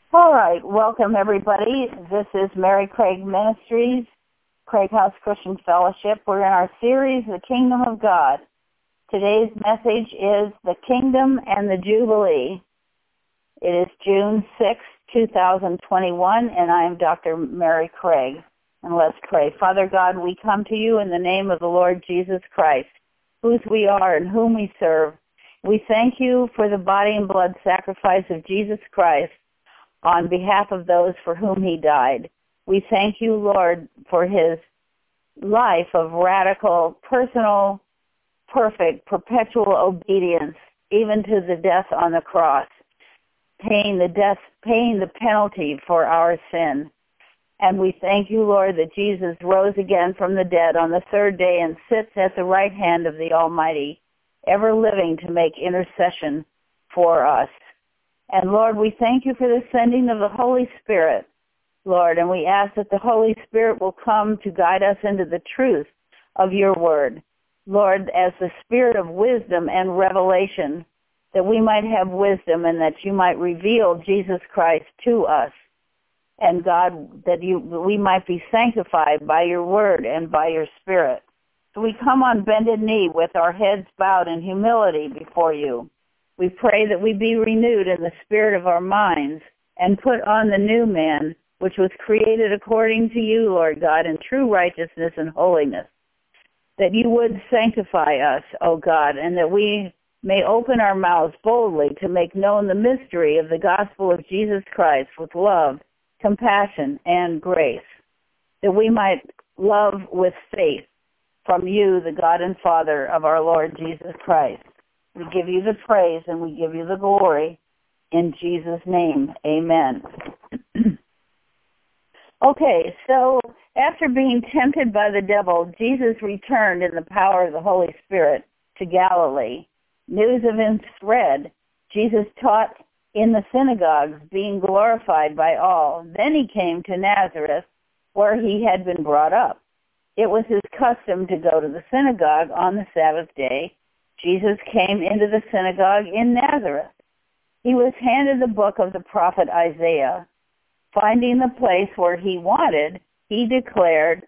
All right, welcome everybody. This is Mary Craig Ministries, Craig House Christian Fellowship. We're in our series, The Kingdom of God. Today's message is The Kingdom and the Jubilee. It is June 6, 2021, and I am Dr. Mary Craig. And let's pray. Father God, we come to you in the name of the Lord Jesus Christ, whose we are and whom we serve. We thank you for the body and blood sacrifice of Jesus Christ on behalf of those for whom he died. We thank you, Lord, for his life of radical, personal, perfect, perpetual obedience, even to the death on the cross, paying the penalty for our sin. And we thank you, Lord, that Jesus rose again from the dead on the third day and sits at the right hand of the Almighty, ever living to make intercession for us. And Lord, we thank you for the sending of the Holy Spirit, Lord, and we ask that the Holy Spirit will come to guide us into the truth of your word. Lord, as the spirit of wisdom and revelation, that we might have wisdom and that you might reveal Jesus Christ to us. And God, that we might be sanctified by your word and by your spirit. So we come on bended knee with our heads bowed in humility before you. We pray that we be renewed in the spirit of our minds and put on the new man, which was created according to you, Lord God, in true righteousness and holiness. That you would sanctify us, O God, and that we may open our mouths boldly to make known the mystery of the gospel of Jesus Christ with love, compassion, and grace. That we might love with faith from you, the God and Father of our Lord Jesus Christ. We give you the praise and we give you the glory in Jesus' name. Amen. Okay, so after being tempted by the devil, Jesus returned in the power of the Holy Spirit to Galilee. News of him spread. Jesus taught in the synagogues, being glorified by all. Then he came to Nazareth, where he had been brought up. It was his custom to go to the synagogue on the Sabbath day. Jesus came into the synagogue in Nazareth. He was handed the book of the prophet Isaiah. Finding the place where he wanted, he declared,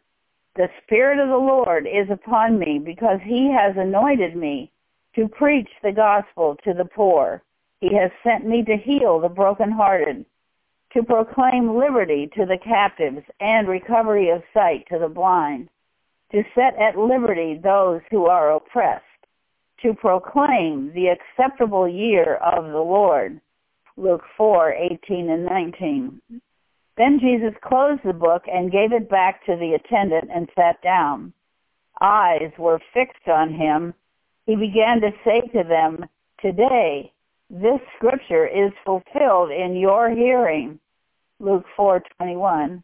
"The Spirit of the Lord is upon me, because he has anointed me to preach the gospel to the poor. He has sent me to heal the brokenhearted, to proclaim liberty to the captives and recovery of sight to the blind, to set at liberty those who are oppressed, to proclaim the acceptable year of the Lord." Luke 4:18 and 19. Then Jesus closed the book and gave it back to the attendant and sat down. Eyes were fixed on him. He began to say to them, "Today, this scripture is fulfilled in your hearing." Luke 4:21.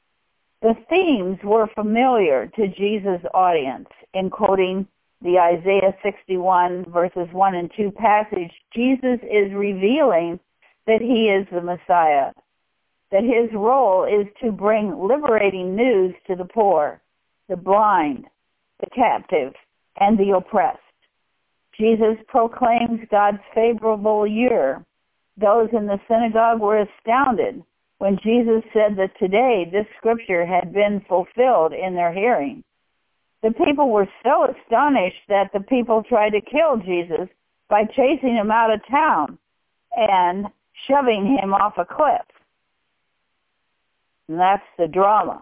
The themes were familiar to Jesus' audience. In quoting the Isaiah 61 verses 1 and 2 passage, Jesus is revealing that he is the Messiah, that his role is to bring liberating news to the poor, the blind, the captive, and the oppressed. Jesus proclaims God's favorable year. Those in the synagogue were astounded when Jesus said that today this scripture had been fulfilled in their hearing. The people were so astonished that the people tried to kill Jesus by chasing him out of town and shoving him off a cliff. And that's the drama.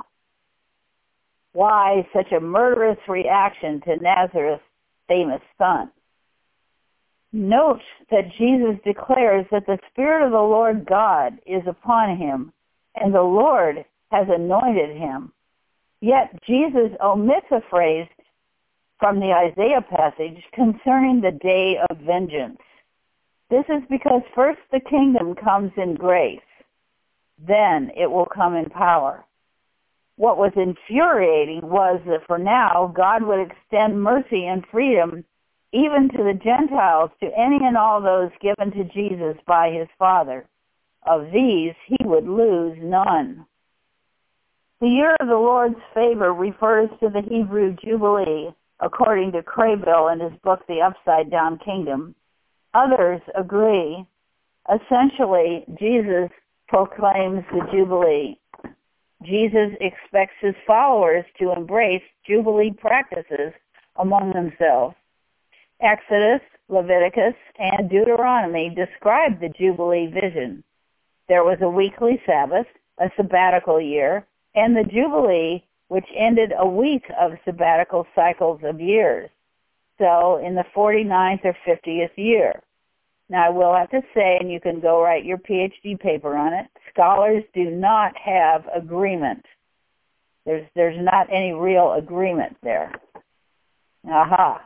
Why such a murderous reaction to Nazareth's famous son? Note that Jesus declares that the Spirit of the Lord God is upon him, and the Lord has anointed him. Yet Jesus omits a phrase from the Isaiah passage concerning the day of vengeance. This is because first the kingdom comes in grace, then it will come in power. What was infuriating was that for now, God would extend mercy and freedom even to the Gentiles, to any and all those given to Jesus by his Father. Of these, he would lose none. The year of the Lord's favor refers to the Hebrew Jubilee, according to Craybill in his book, The Upside Down Kingdom. Others agree. Essentially, Jesus proclaims the Jubilee. Jesus expects his followers to embrace Jubilee practices among themselves. Exodus, Leviticus, and Deuteronomy describe the Jubilee vision. There was a weekly Sabbath, a sabbatical year, and the Jubilee, which ended a week of sabbatical cycles of years, so in the 49th or 50th year. Now, I will have to say, and you can go write your PhD paper on it, scholars do not have agreement. There's not any real agreement there. Aha.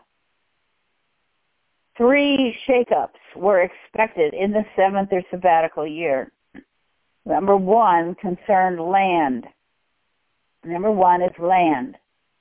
3 shakeups were expected in the 7th or sabbatical year. Number 1 concerned land. Number 1 is land.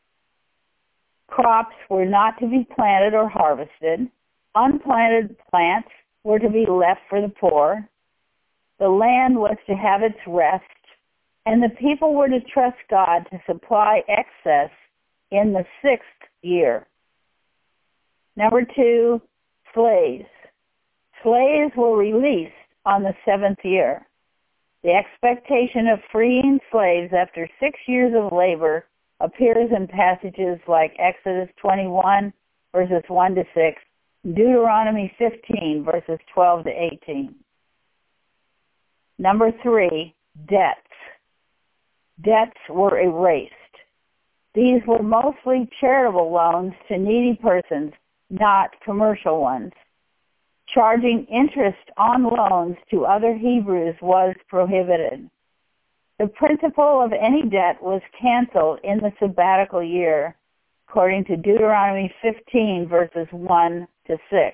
Crops were not to be planted or harvested. Unplanted plants were to be left for the poor. The land was to have its rest, and the people were to trust God to supply excess in the 6th year. Number 2, slaves. Slaves were released on the 7th year. The expectation of freeing slaves after 6 years of labor appears in passages like Exodus 21, verses 1 to 6, Deuteronomy 15, verses 12 to 18. Number 3, debts. Debts were erased. These were mostly charitable loans to needy persons, not commercial ones. Charging interest on loans to other Hebrews was prohibited. The principal of any debt was canceled in the sabbatical year, according to Deuteronomy 15, verses 1 to 6.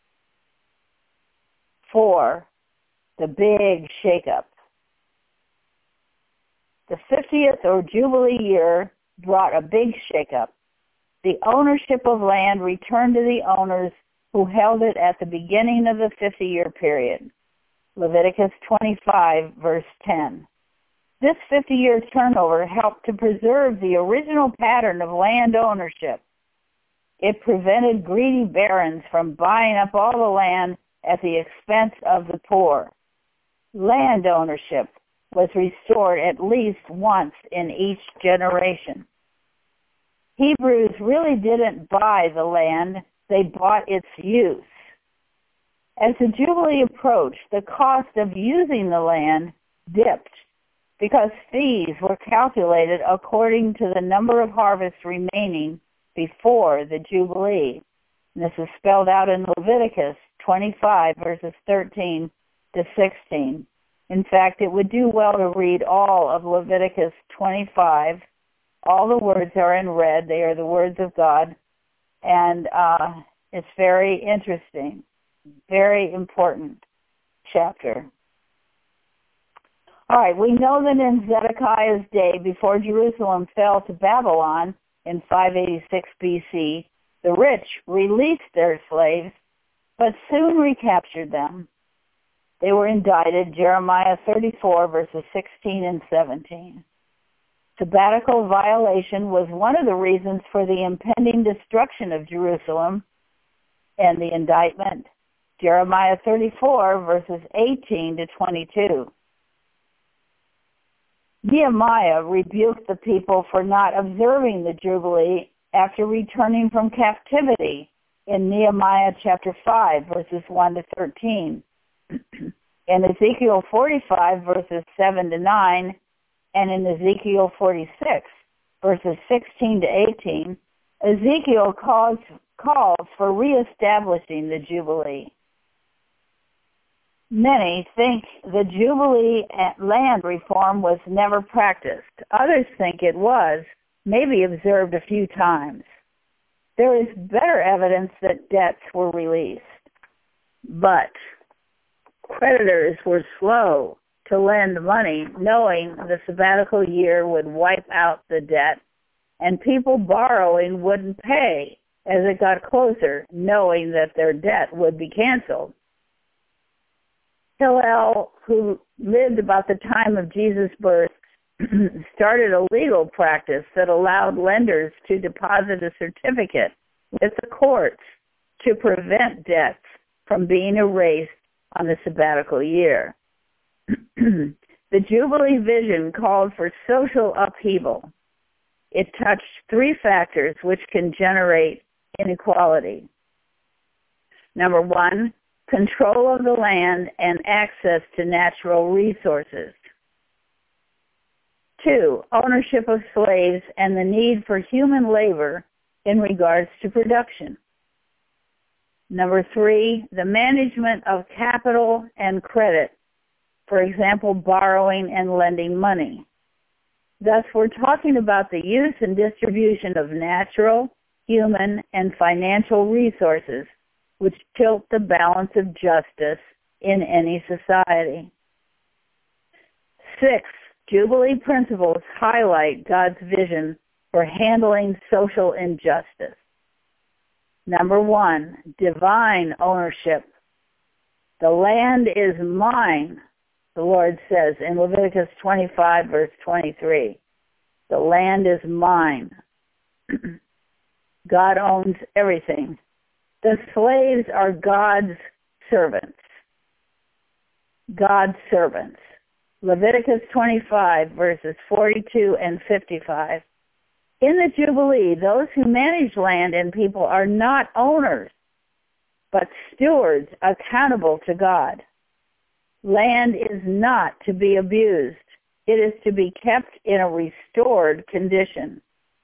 4, the big shakeup. The 50th or Jubilee year brought a big shakeup. The ownership of land returned to the owners who held it at the beginning of the 50-year period. Leviticus 25, verse 10. This 50-year turnover helped to preserve the original pattern of land ownership. It prevented greedy barons from buying up all the land at the expense of the poor. Land ownership was restored at least once in each generation. Hebrews really didn't buy the land, they bought its use. As the Jubilee approached, the cost of using the land dipped because fees were calculated according to the number of harvests remaining before the Jubilee. And this is spelled out in Leviticus 25, verses 13 to 16. In fact, it would do well to read all of Leviticus 25. All the words are in red. They are the words of God. And it's very interesting, very important chapter. All right, we know that in Zedekiah's day, before Jerusalem fell to Babylon in 586 BC, the rich released their slaves, but soon recaptured them. They were indicted, Jeremiah 34, verses 16 and 17. Sabbatical violation was one of the reasons for the impending destruction of Jerusalem, and the indictment, Jeremiah 34, verses 18 to 22. Nehemiah rebuked the people for not observing the Jubilee after returning from captivity in Nehemiah chapter 5, verses 1 to 13. In Ezekiel 45, verses 7 to 9, and in Ezekiel 46, verses 16 to 18, Ezekiel calls for reestablishing the Jubilee. Many think the Jubilee land reform was never practiced. Others think it was, maybe observed a few times. There is better evidence that debts were released. But creditors were slow to lend money, knowing the sabbatical year would wipe out the debt, and people borrowing wouldn't pay as it got closer, knowing that their debt would be canceled. Hillel, who lived about the time of Jesus' birth, started a legal practice that allowed lenders to deposit a certificate with the courts to prevent debts from being erased on the sabbatical year. The Jubilee vision called for social upheaval. It touched three factors which can generate inequality. Number one, control of the land and access to natural resources. Two, ownership of slaves and the need for human labor in regards to production. Number three, the management of capital and credit, for example, borrowing and lending money. Thus, we're talking about the use and distribution of natural, human, and financial resources which tilt the balance of justice in any society. 6, Jubilee principles highlight God's vision for handling social injustice. Number 1, divine ownership. The land is mine, the Lord says in Leviticus 25, verse 23. The land is mine. God owns everything. The slaves are God's servants. God's servants. Leviticus 25, verses 42 and 55. In the Jubilee, those who manage land and people are not owners, but stewards accountable to God. Land is not to be abused. It is to be kept in a restored condition.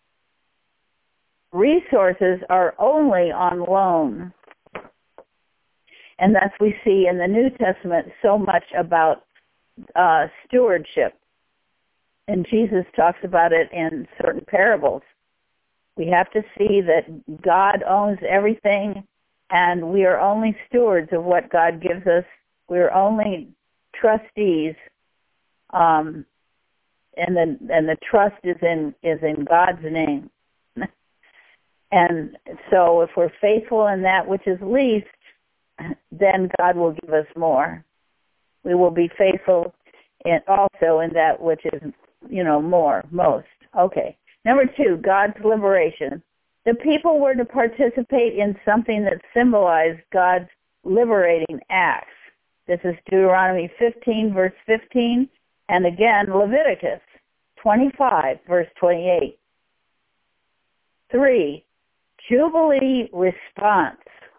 Resources are only on loan. And thus we see in the New Testament so much about stewardship. And Jesus talks about it in certain parables. We have to see that God owns everything, and we are only stewards of what God gives us. We're only trustees, and the trust is in God's name. And so if we're faithful in that which is least, then God will give us more. We will be faithful also in that which is, more, most. Okay. Number 2, God's liberation. The people were to participate in something that symbolized God's liberating acts. This is Deuteronomy 15, verse 15, and again, Leviticus 25, verse 28. 3, Jubilee response.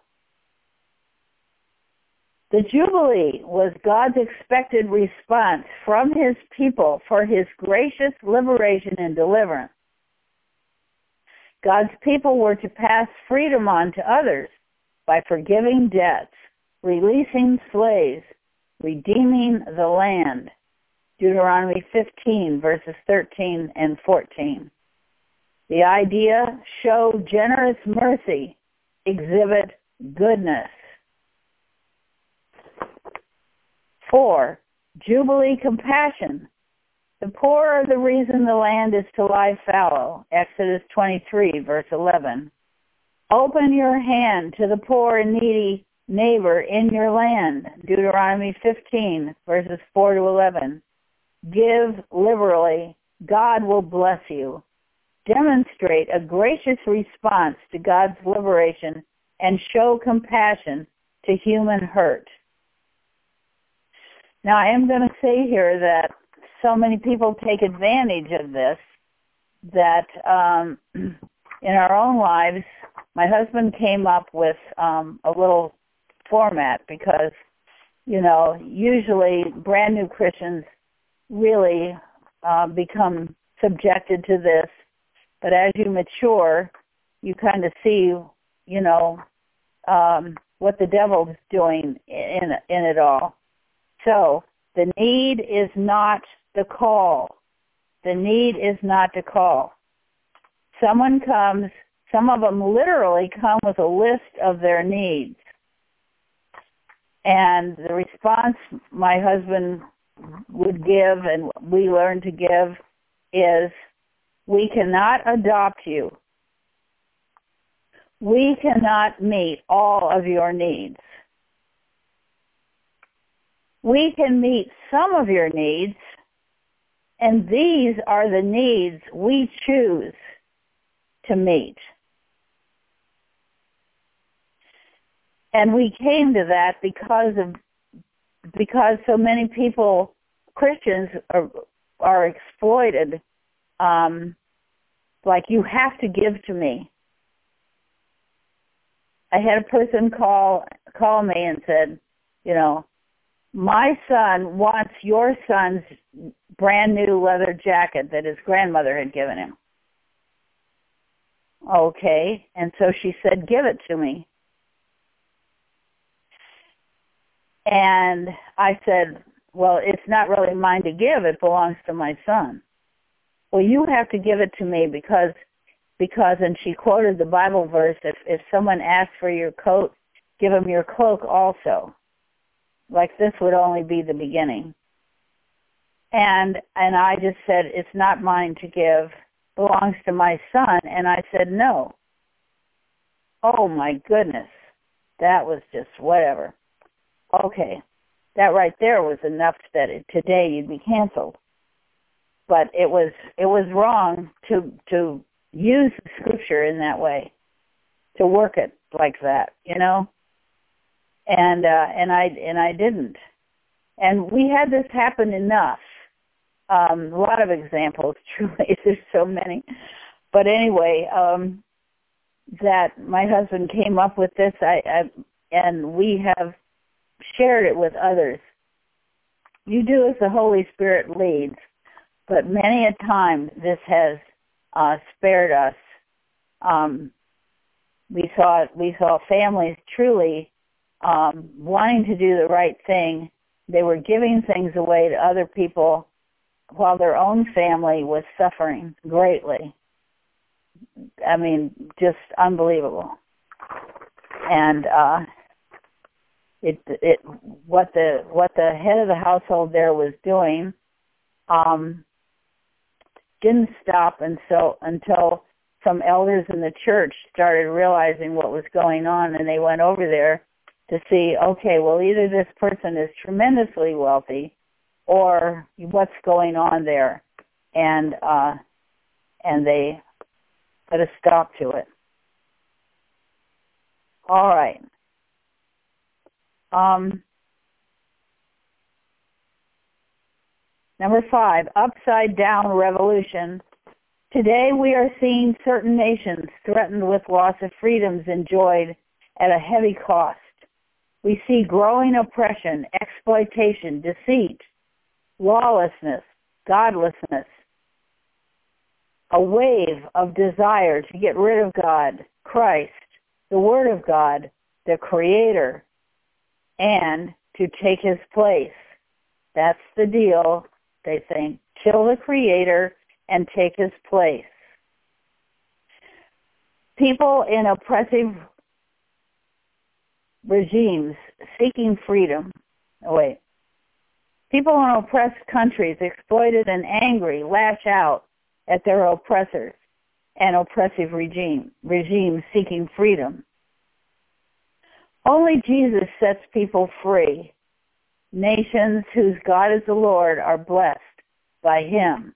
The Jubilee was God's expected response from his people for his gracious liberation and deliverance. God's people were to pass freedom on to others by forgiving debts, releasing slaves, redeeming the land. Deuteronomy 15, verses 13 and 14. The idea, show generous mercy, exhibit goodness. 4, Jubilee compassion. The poor are the reason the land is to lie fallow. Exodus 23, verse 11. Open your hand to the poor and needy neighbor in your land. Deuteronomy 15, verses 4 to 11. Give liberally. God will bless you. Demonstrate a gracious response to God's liberation and show compassion to human hurt. Now, I am going to say here that so many people take advantage of this that in our own lives, my husband came up with a little format because, usually brand new Christians really become subjected to this. But as you mature, you kind of see, what the devil's doing in it all. So the need is not the call. The need is not the call. Someone comes, some of them literally come with a list of their needs. And the response my husband would give and we learn to give is, we cannot adopt you. We cannot meet all of your needs. We can meet some of your needs, and these are the needs we choose to meet. And we came to that because of because so many people, Christians, are exploited. Like, you have to give to me. I had a person call me and said, you know, my son wants your son's brand new leather jacket that his grandmother had given him. Okay, and so she said, give it to me. And I said, well, it's not really mine to give. It belongs to my son. Well, you have to give it to me because, and she quoted the Bible verse, if someone asks for your coat, give them your cloak also. Like, this would only be the beginning. And I just said, it's not mine to give, belongs to my son. And I said, no. Oh, my goodness. That was just whatever. Okay. That right there was enough that today you'd be canceled. But it was wrong to use the scripture in that way, to work it like that, you know. And I didn't. And we had this happen enough. A lot of examples, truly. There's so many. But anyway, that my husband came up with this, and we have shared it with others. You do as the Holy Spirit leads, but many a time this has spared us. We saw families truly wanting to do the right thing. They were giving things away to other people while their own family was suffering greatly. I mean, just unbelievable. And what the head of the household there was doing didn't stop until some elders in the church started realizing what was going on, and they went over there to see, okay, well, either this person is tremendously wealthy or what's going on there, and they put a stop to it. All right. Number 5, upside down revolution. Today we are seeing certain nations threatened with loss of freedoms enjoyed at a heavy cost. We see growing oppression, exploitation, deceit, lawlessness, godlessness, a wave of desire to get rid of God, Christ, the Word of God, the Creator, and to take His place. That's the deal, they think. Kill the Creator and take His place. People in oppressive regimes seeking freedom. People in oppressed countries, exploited and angry, lash out at their oppressors and oppressive regimes seeking freedom. Only Jesus sets people free. Nations whose God is the Lord are blessed by Him.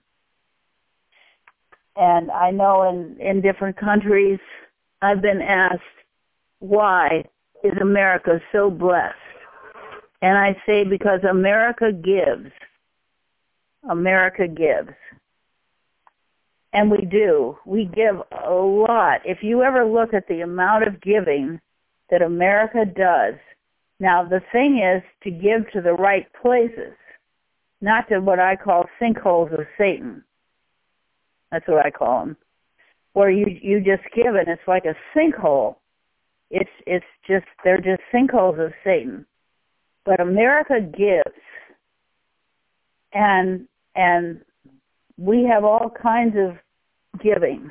And I know in different countries I've been asked, why is America so blessed? And I say, because America gives. America gives. And we do. We give a lot. If you ever look at the amount of giving that America does, now the thing is to give to the right places, not to what I call sinkholes of Satan. That's what I call them. Where you just give and it's like a sinkhole. It's just, they're just sinkholes of Satan. But America gives. And we have all kinds of giving.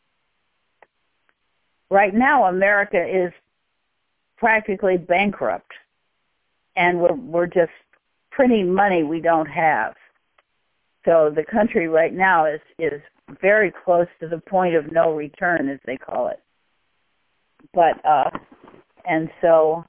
Right now, America is practically bankrupt, and we're just printing money we don't have. So the country right now is very close to the point of no return, as they call it. But and so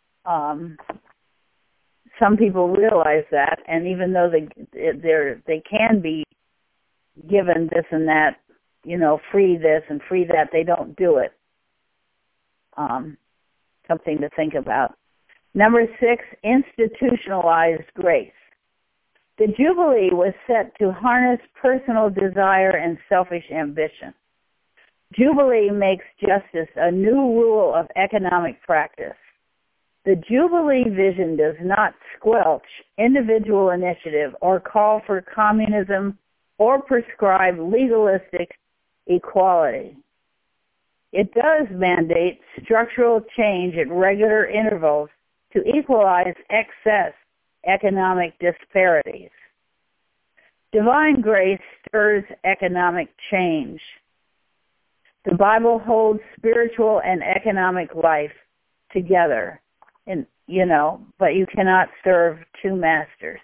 some people realize that, and even though they can be given this and that, you know, free this and free that, they don't do it. Something to think about. Number 6, institutionalized grace. The Jubilee was set to harness personal desire and selfish ambition. Jubilee makes justice a new rule of economic practice. The Jubilee vision does not squelch individual initiative or call for communism or prescribe legalistic equality. It does mandate structural change at regular intervals to equalize excess economic disparities. Divine grace stirs economic change. The Bible holds spiritual and economic life together, but you cannot serve two masters.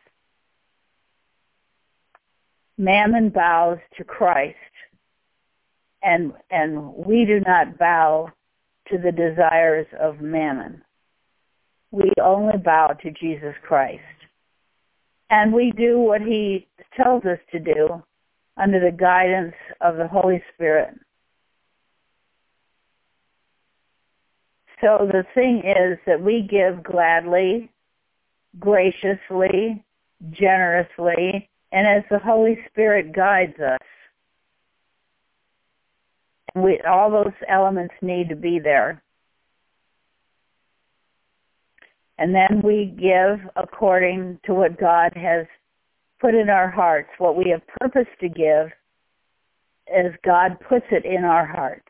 Mammon bows to Christ, and we do not bow to the desires of mammon. We only bow to Jesus Christ. And we do what he tells us to do under the guidance of the Holy Spirit. So the thing is that we give gladly, graciously, generously, and as the Holy Spirit guides us. And all those elements need to be there. And then we give according to what God has put in our hearts, what we have purposed to give as God puts it in our hearts.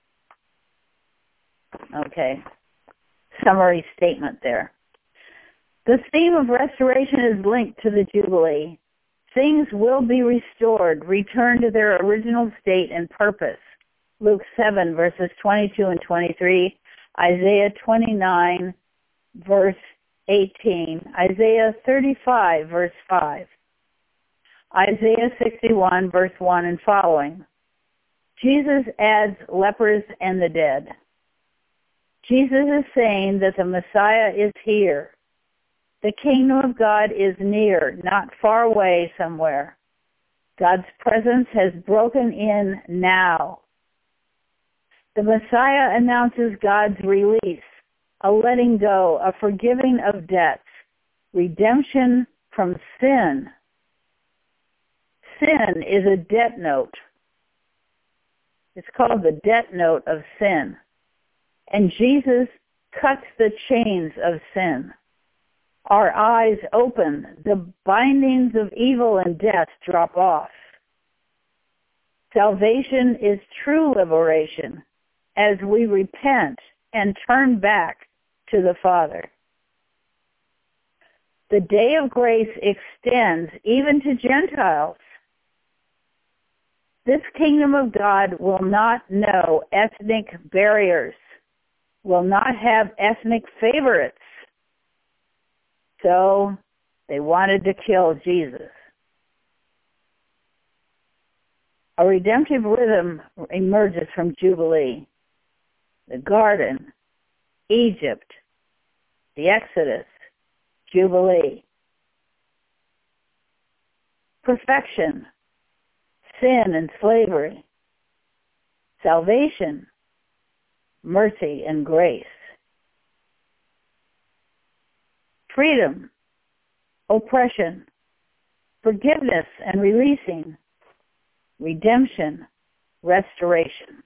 Okay. Summary statement there. The theme of restoration is linked to the Jubilee. Things will be restored, returned to their original state and purpose. Luke 7, verses 22 and 23, Isaiah 29, verse 18, Isaiah 35, verse 5, Isaiah 61, verse 1 and following. Jesus adds lepers and the dead. Jesus is saying that the Messiah is here. The kingdom of God is near, not far away somewhere. God's presence has broken in now. The Messiah announces God's release, a letting go, a forgiving of debts, redemption from sin. Sin is a debt note. It's called the debt note of sin. And Jesus cuts the chains of sin. Our eyes open. The bindings of evil and death drop off. Salvation is true liberation as we repent and turn back to the Father. The day of grace extends even to Gentiles. This kingdom of God will not know ethnic barriers, will not have ethnic favorites. So they wanted to kill Jesus. A redemptive rhythm emerges from Jubilee. The garden, Egypt, the Exodus, Jubilee. Perfection, sin and slavery. Salvation, mercy and grace. Freedom, oppression, forgiveness and releasing, redemption, restoration.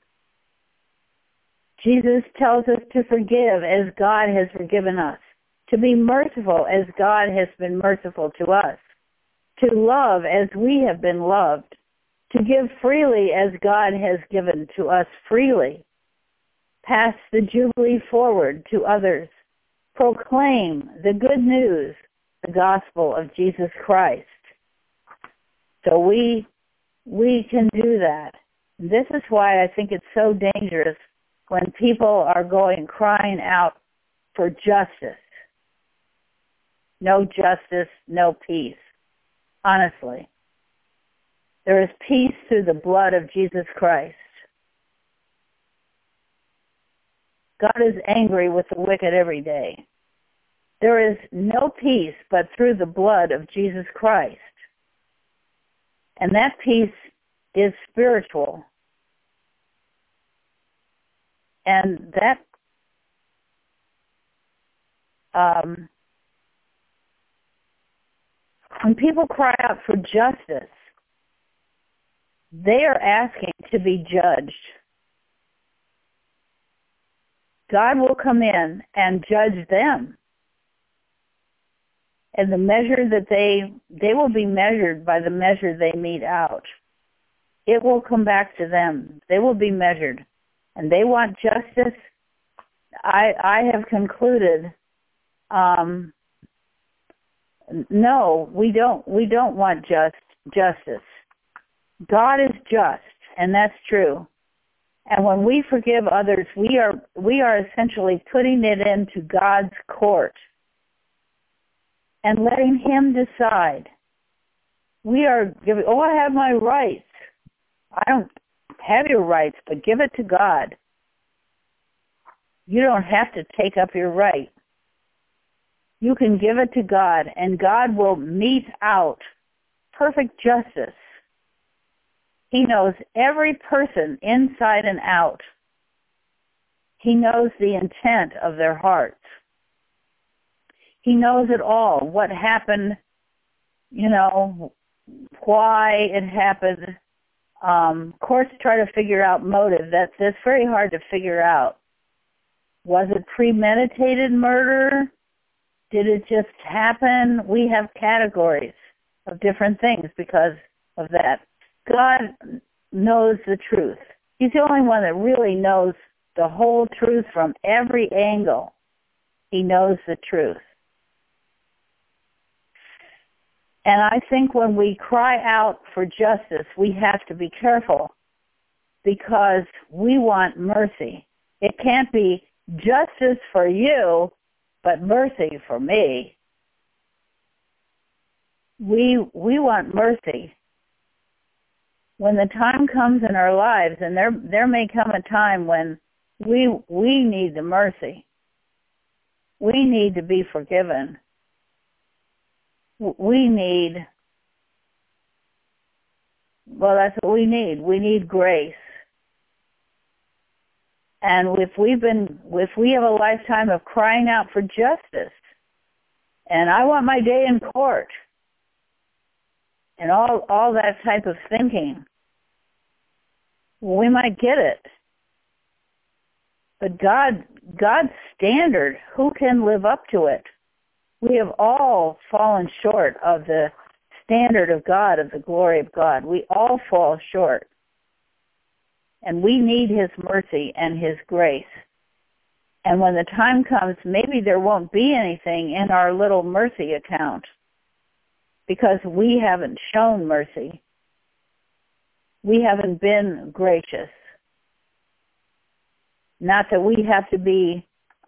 Jesus tells us to forgive as God has forgiven us, to be merciful as God has been merciful to us, to love as we have been loved, to give freely as God has given to us freely, pass the Jubilee forward to others, proclaim the good news, the gospel of Jesus Christ. So we can do that. This is why I think it's so dangerous when people are going crying out for justice. No justice, no peace. Honestly. There is peace through the blood of Jesus Christ. God is angry with the wicked every day. There is no peace but through the blood of Jesus Christ. And that peace is spiritual. And when people cry out for justice, they are asking to be judged. God will come in and judge them. And the measure that they will be measured by the measure they mete out. It will come back to them. They will be measured. And they want justice. I have concluded, no, we don't want justice. God is just, and that's true. And when we forgive others, we are essentially putting it into God's court and letting Him decide. We are giving, I have my rights. I don't have your rights, but give it to God. You don't have to take up your right. You can give it to God, and God will mete out perfect justice. He knows every person inside and out. He knows the intent of their hearts. He knows it all, what happened, why it happened. Courts try to figure out motive. That's very hard to figure out. Was it premeditated murder? Did it just happen? We have categories of different things because of that. God knows the truth. He's the only one that really knows the whole truth from every angle. He knows the truth. And I think when we cry out for justice, we have to be careful because we want mercy. It can't be justice for you, but mercy for me. We want mercy. When the time comes in our lives, and there may come a time when we need the mercy. We need to be forgiven. We need, that's what we need. We need grace. And if we have a lifetime of crying out for justice, and I want my day in court, and all that type of thinking, we might get it. But God's standard, who can live up to it? We have all fallen short of the standard of God, of the glory of God. We all fall short. And we need His mercy and His grace. And when the time comes, maybe there won't be anything in our little mercy account because we haven't shown mercy. We haven't been gracious. Not that we have to be,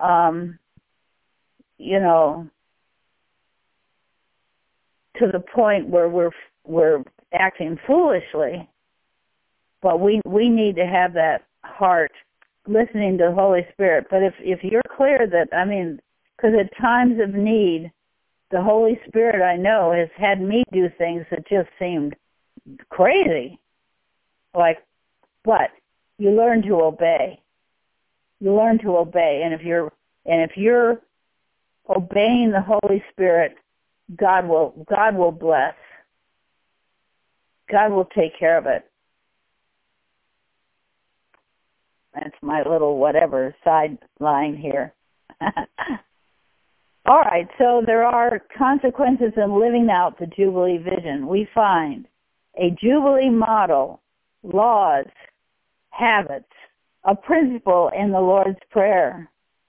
to the point where we're acting foolishly, but we need to have that heart listening to the Holy Spirit. But if you're clear that, because at times of need, the Holy Spirit, I know, has had me do things that just seemed crazy. But you learn to obey. You learn to obey, and if you're obeying the Holy Spirit, God will bless. God will take care of it. That's my little whatever sideline here. All right, so there are consequences in living out the Jubilee vision. We find a Jubilee model, laws, habits, a principle in the Lord's Prayer,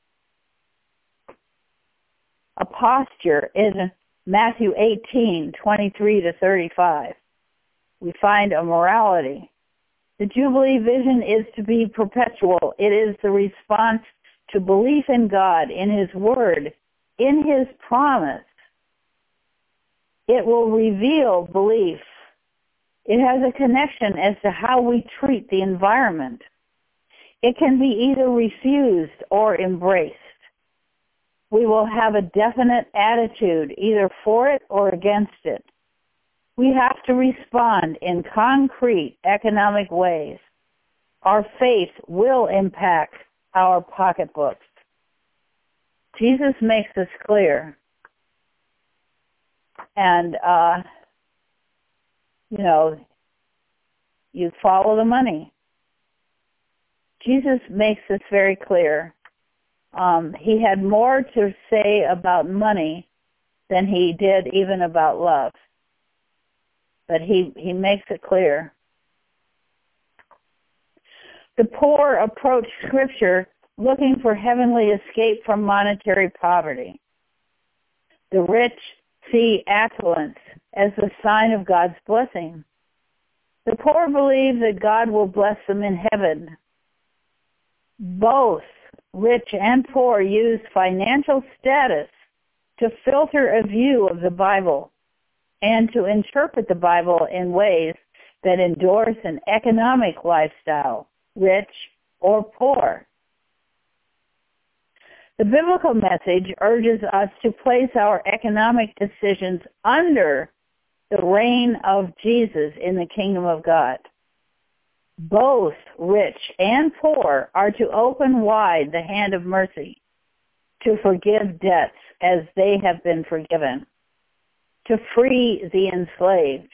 a posture in Matthew 18:23-35. We find a morality. The Jubilee vision is to be perpetual. It is the response to belief in God, in His Word, in His promise. It will reveal belief. It has a connection as to how we treat the environment. It can be either refused or embraced. We will have a definite attitude, either for it or against it. We have to respond in concrete economic ways. Our faith will impact our pocketbooks. Jesus makes this clear. And, you follow the money. Jesus makes this very clear. He had more to say about money than he did even about love. But he makes it clear. The poor approach Scripture looking for heavenly escape from monetary poverty. The rich see affluence as the sign of God's blessing. The poor believe that God will bless them in heaven. Both rich and poor use financial status to filter a view of the Bible and to interpret the Bible in ways that endorse an economic lifestyle, rich or poor. The biblical message urges us to place our economic decisions under the reign of Jesus in the kingdom of God. Both rich and poor are to open wide the hand of mercy, to forgive debts as they have been forgiven, to free the enslaved,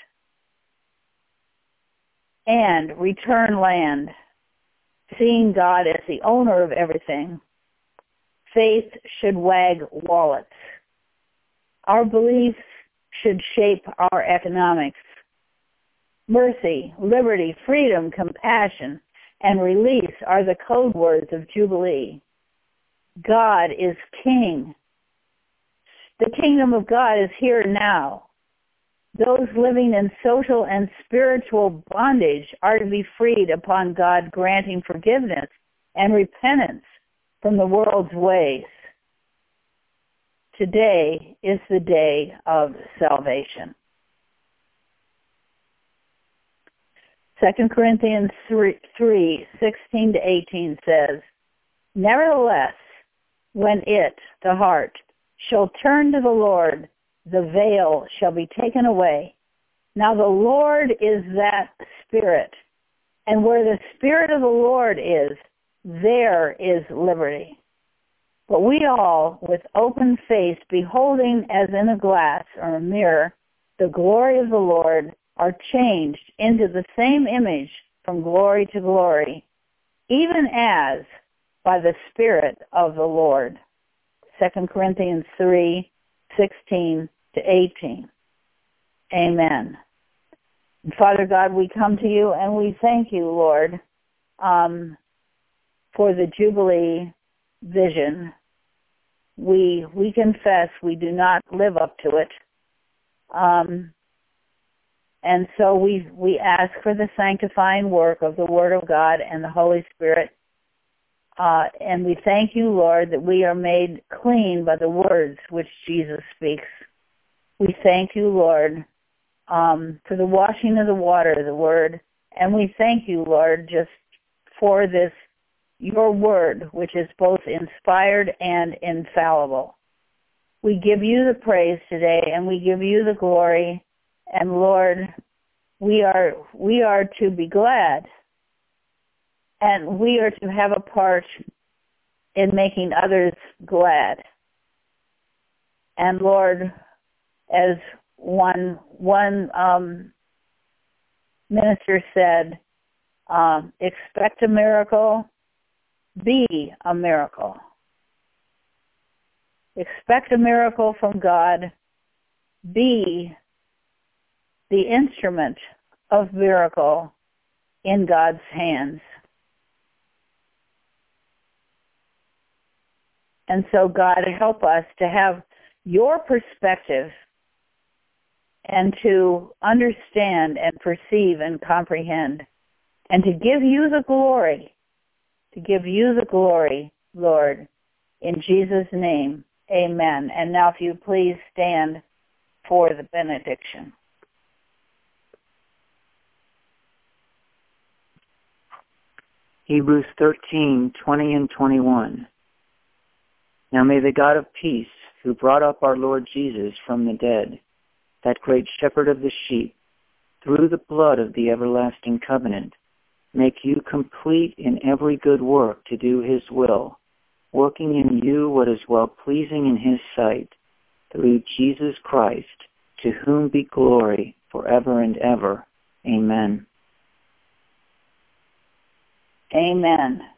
and return land, seeing God as the owner of everything. Faith should wag wallets. Our beliefs should shape our economics. Mercy, liberty, freedom, compassion, and release are the code words of Jubilee. God is King. The kingdom of God is here now. Those living in social and spiritual bondage are to be freed upon God granting forgiveness and repentance from the world's ways. Today is the day of salvation. 2 Corinthians 3:16-18 says, Nevertheless, when it, the heart, shall turn to the Lord, the veil shall be taken away. Now the Lord is that Spirit, and where the Spirit of the Lord is, there is liberty. But we all, with open face, beholding as in a glass or a mirror the glory of the Lord, are changed into the same image from glory to glory, even as by the Spirit of the Lord. 2 Corinthians 3:16-18. Amen. And Father God, we come to you and we thank you, Lord, for the Jubilee vision. We confess we do not live up to it. And so we ask for the sanctifying work of the Word of God and the Holy Spirit. And we thank you, Lord, that we are made clean by the words which Jesus speaks. We thank you, Lord, for the washing of the water, the Word. And we thank you, Lord, just for this, your Word, which is both inspired and infallible. We give you the praise today, and we give you the glory. And Lord, we are to be glad, and we are to have a part in making others glad. And Lord, as one minister said, expect a miracle, be a miracle. Expect a miracle from God, be the instrument of miracle in God's hands. And so, God, help us to have your perspective and to understand and perceive and comprehend and to give you the glory, Lord, in Jesus' name, amen. And now if you please stand for the benediction. Hebrews 13:20 and 21. Now may the God of peace, who brought up our Lord Jesus from the dead, that great shepherd of the sheep, through the blood of the everlasting covenant, make you complete in every good work to do his will, working in you what is well-pleasing in his sight, through Jesus Christ, to whom be glory forever and ever. Amen. Amen.